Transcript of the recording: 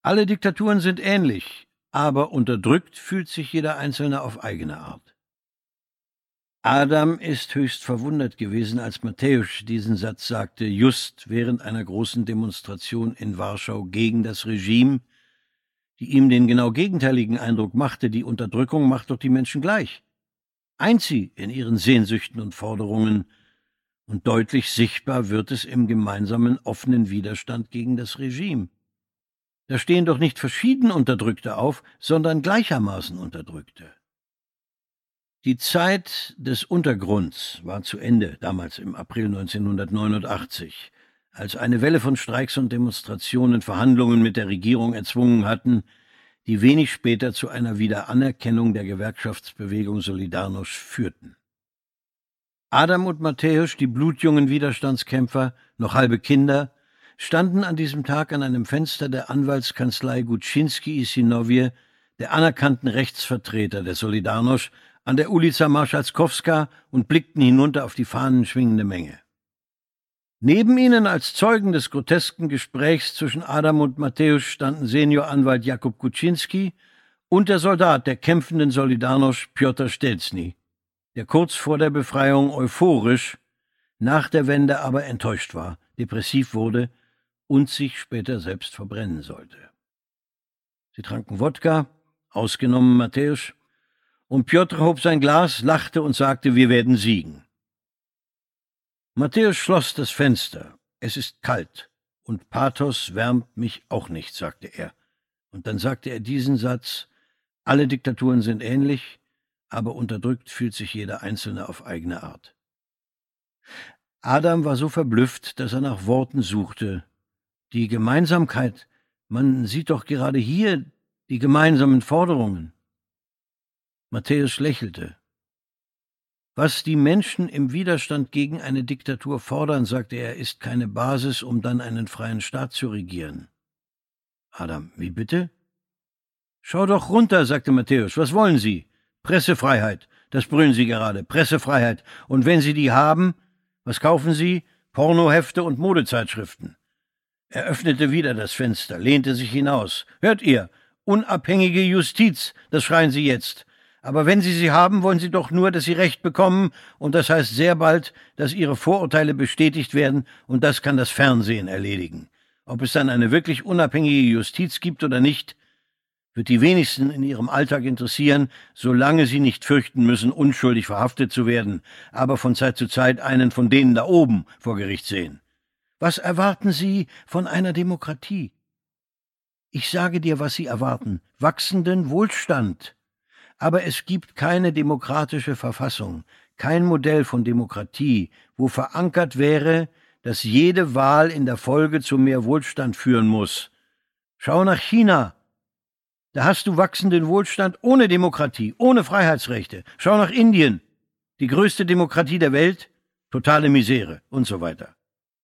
Alle Diktaturen sind ähnlich, aber unterdrückt fühlt sich jeder Einzelne auf eigene Art. Adam ist höchst verwundert gewesen, als Matthäus diesen Satz sagte, just während einer großen Demonstration in Warschau gegen das Regime, die ihm den genau gegenteiligen Eindruck machte, die Unterdrückung macht doch die Menschen gleich. Eint sie in ihren Sehnsüchten und Forderungen, und deutlich sichtbar wird es im gemeinsamen offenen Widerstand gegen das Regime. Da stehen doch nicht verschieden Unterdrückte auf, sondern gleichermaßen Unterdrückte. Die Zeit des Untergrunds war zu Ende, damals im April 1989, als eine Welle von Streiks und Demonstrationen Verhandlungen mit der Regierung erzwungen hatten, die wenig später zu einer Wiederanerkennung der Gewerkschaftsbewegung Solidarność führten. Adam und Matthäus, die blutjungen Widerstandskämpfer, noch halbe Kinder, standen an diesem Tag an einem Fenster der Anwaltskanzlei Guczynski i Synowie, der anerkannten Rechtsvertreter der Solidarność, an der Ulica Marszałkowska und blickten hinunter auf die fahnenschwingende Menge. Neben ihnen als Zeugen des grotesken Gesprächs zwischen Adam und Matthäus standen Senioranwalt Jakub Guczynski und der Soldat der kämpfenden Solidarność Piotr Stelzny, der kurz vor der Befreiung euphorisch, nach der Wende aber enttäuscht war, depressiv wurde und sich später selbst verbrennen sollte. Sie tranken Wodka, ausgenommen Matthäus, und Piotr hob sein Glas, lachte und sagte, wir werden siegen. Matthäus schloss das Fenster. Es ist kalt, und Pathos wärmt mich auch nicht, sagte er. Und dann sagte er diesen Satz, alle Diktaturen sind ähnlich, aber unterdrückt fühlt sich jeder Einzelne auf eigene Art. Adam war so verblüfft, dass er nach Worten suchte. Die Gemeinsamkeit, man sieht doch gerade hier die gemeinsamen Forderungen. Matthäus lächelte. Was die Menschen im Widerstand gegen eine Diktatur fordern, sagte er, ist keine Basis, um dann einen freien Staat zu regieren. Adam, wie bitte? Schau doch runter, sagte Matthäus, was wollen Sie? Pressefreiheit, das brüllen Sie gerade, Pressefreiheit. Und wenn Sie die haben, was kaufen Sie? Pornohefte und Modezeitschriften. Er öffnete wieder das Fenster, lehnte sich hinaus. Hört ihr? Unabhängige Justiz, das schreien Sie jetzt. Aber wenn Sie sie haben, wollen Sie doch nur, dass Sie Recht bekommen, und das heißt sehr bald, dass Ihre Vorurteile bestätigt werden, und das kann das Fernsehen erledigen. Ob es dann eine wirklich unabhängige Justiz gibt oder nicht, wird die wenigsten in ihrem Alltag interessieren, solange sie nicht fürchten müssen, unschuldig verhaftet zu werden, aber von Zeit zu Zeit einen von denen da oben vor Gericht sehen. Was erwarten Sie von einer Demokratie? Ich sage dir, was Sie erwarten: wachsenden Wohlstand. Aber es gibt keine demokratische Verfassung, kein Modell von Demokratie, wo verankert wäre, dass jede Wahl in der Folge zu mehr Wohlstand führen muss. Schau nach China. Da hast du wachsenden Wohlstand ohne Demokratie, ohne Freiheitsrechte. Schau nach Indien. Die größte Demokratie der Welt, totale Misere und so weiter.